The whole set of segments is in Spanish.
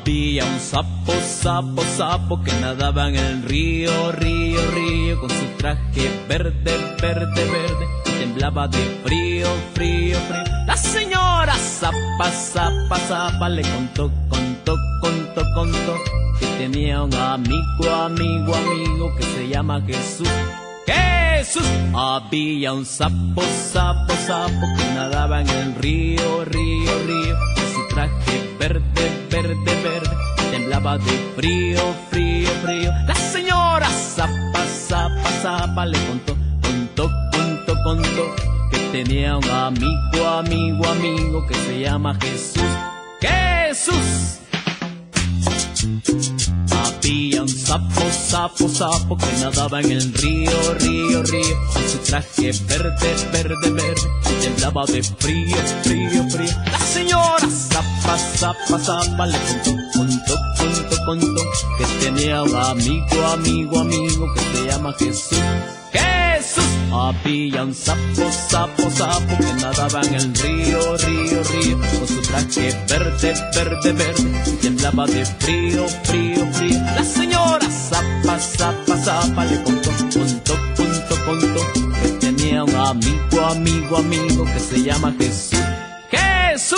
Había un sapo, sapo, sapo que nadaba en el río, río, río, con su traje verde, verde, verde, y temblaba de frío, frío, frío. La señora Zapa, Zapa, Zapa le contó, contó, contó, contó que tenía un amigo, amigo, amigo que se llama Jesús. ¡Jesús! Había un sapo, sapo, sapo que nadaba en el río, río, río, con su traje verde, verde, verde, temblaba de frío, frío, frío. La señora Zapa, Zapa, Zapa le contó, contó, contó, contó que tenía un amigo, amigo, amigo que se llama Jesús. ¡Jesús! Había un sapo, sapo, sapo que nadaba en el río, río, río, con su traje verde, verde, verde, y temblaba de frío, frío, frío. La señora Zapa, Zapa, Zapa le contó, contó, contó, contó que tenía un amigo, amigo, amigo que se llama Jesús. ¡Jesús! Había un sapo, sapo, sapo que nadaba en el río, río, río, con su traje verde, verde, verde, y temblaba de frío, frío, frío. La señora Zapa, Zapa, Zapa le contó, contó, contó, contó que tenía un amigo, amigo, amigo que se llama Jesús. ¡Jesús!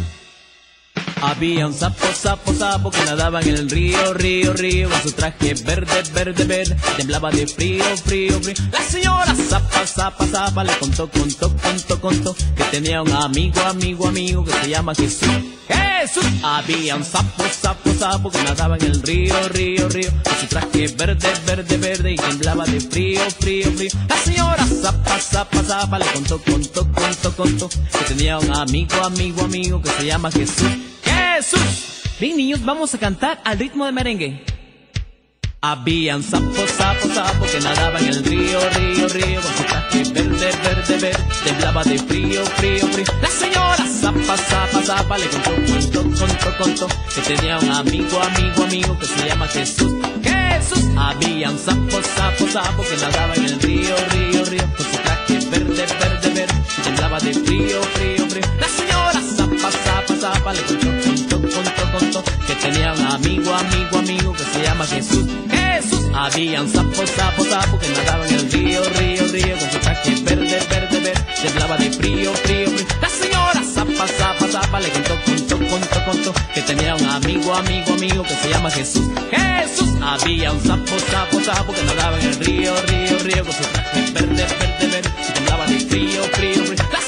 Había un sapo, sapo, sapo que nadaba en el río, río, río, con su traje verde, verde, verde, temblaba de frío, frío, frío. La señora Zapa, Zapa, Zapa le contó, contó, contó, contó que tenía un amigo, amigo, amigo que se llama Jesús. ¡Jesús! Había un sapo, sapo, sapo que nadaba en el río, río, río, con su traje verde, verde, verde, y temblaba de frío, frío, frío. La señora Zapa, Zapa, Zapa le contó, contó, contó, contó que tenía un amigo, amigo, amigo que se llama Jesús. ¡Jesús! Bien, niños, vamos a cantar al ritmo de merengue. Había un sapo, sapo, sapo que nadaba en el río, río, río, con su traje verde, verde, verde, temblaba de frío, frío, frío. La señora Zapa, Zapa, Zapa le contó, contó, contó, contó que tenía un amigo, amigo, amigo que se llama Jesús. ¡Jesús! Había un sapo, sapo, sapo que nadaba en el río, río, río, con su traje verde, verde, verde, y temblaba de frío, frío, frío. La señora Zapa, Zapa, Zapa le contó, contó, contó, contó que tenía un amigo, amigo, amigo que se llama Jesús. ¡Jesús! Había un sapo, sapo, sapo que nadaba en el río, río, río, con su traje verde, verde, verde, temblaba de frío, frío, frío. La señora Zapa, Zapa, Zapa le contó, contó, contó, contó que tenía un amigo, amigo, amigo que se llama Jesús. ¡Jesús! Había un sapo, sapo, sapo que nadaba en el río, río, río, con su traje verde, verde, verde, y temblaba de frío, frío, frío. La